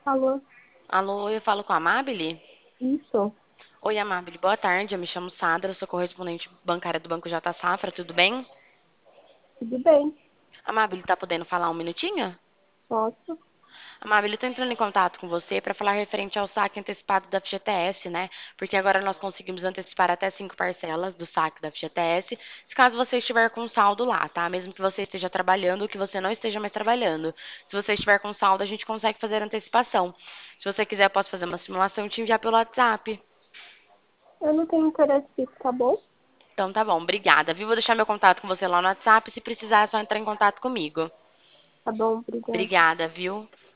Alô, Alô, eu falo com a Amabile? isso, Oi, Amabile, boa tarde. Eu me chamo Sandra, sou correspondente bancária do Banco J Safra, tudo bem? tudo bem? Amabile, tá podendo falar um minutinho? Posso? Amabile, eu tô entrando em contato com você para falar referente ao saque antecipado da FGTS, né? Porque agora nós conseguimos antecipar até 5 parcelas do saque da FGTS, se caso você estiver com saldo lá, tá? Mesmo que você esteja trabalhando ou que você não esteja mais trabalhando. Se você estiver com saldo, a gente consegue fazer antecipação. Se você quiser, eu posso fazer uma simulação e te enviar pelo WhatsApp. Eu não tenho interesse nisso, tá bom? Então tá bom, obrigada, viu? Vou deixar meu contato com você lá no WhatsApp. Se precisar, é só entrar em contato comigo. Tá bom, obrigada. Obrigada, viu?